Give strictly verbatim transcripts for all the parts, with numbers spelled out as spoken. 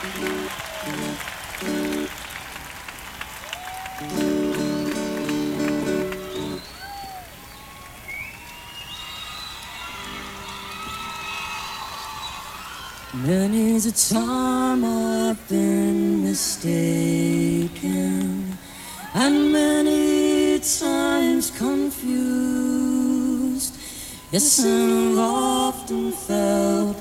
Many's a time I've been mistaken, and many times confused. Yes, and I've often felt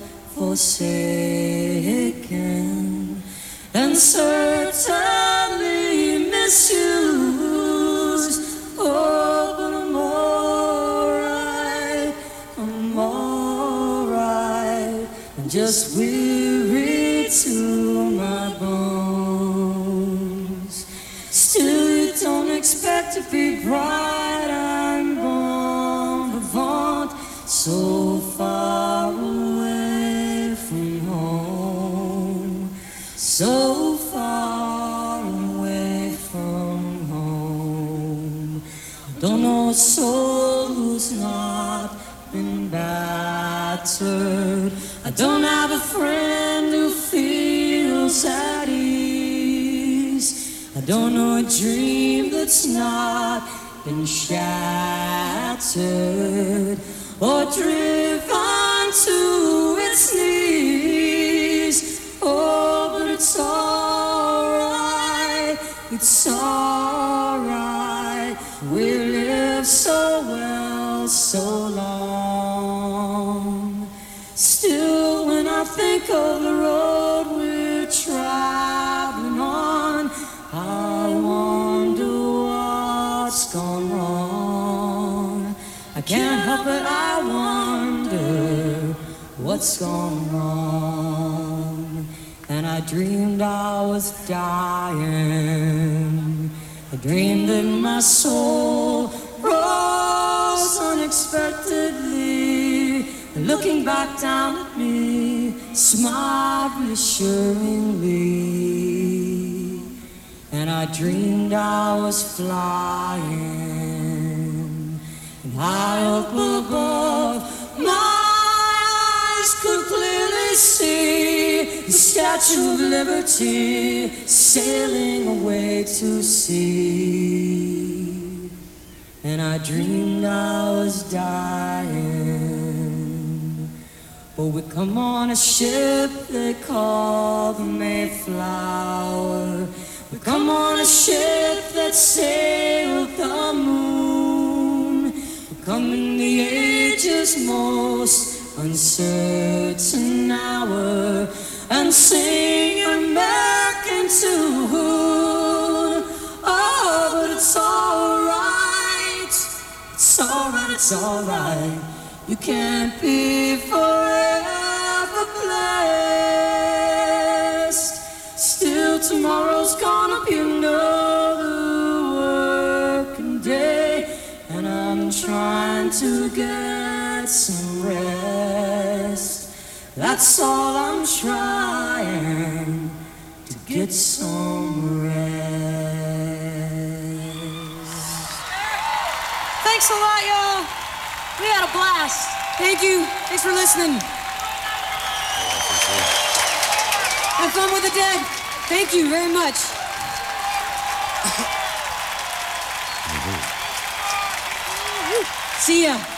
forsaken, and certainly misused. Oh, but I'm alright, I'm alright. I'm just weary to my bones. Still, you don't expect to be bright and bon vivant, so far away from home, so far away from home. Don't know a soul who's not been battered. I don't have a friend who feels at ease. I don't know a dream that's not been shattered or driven to its knees. Oh, but it's alright, it's alright. We live so well, so long. Still, when I think of the road we're traveling on, I wonder what's gone wrong. I can't help it, I wonder what's gone wrong. And I dreamed I was dying. I dreamed that my soul rose unexpectedly, looking back down at me, smiled reassuringly. And I dreamed I was flying, and high up above, my eyes could clearly see the Statue of Liberty sailing away to sea. And I dreamed I was dying. Oh, we come on a ship they call the Mayflower. We come on a ship that sailed the moon. We come in the age's most uncertain hour and sing an American tune. Oh, but it's alright, it's alright, it's alright. You can't be forever blessed. Still, tomorrow's gonna be another working day, and I'm trying to get some rest. That's all I'm trying, to get some rest. Thanks a lot, y'all. We had a blast. Thank you. Thanks for listening. Have fun with the dead. Thank you very much. See ya.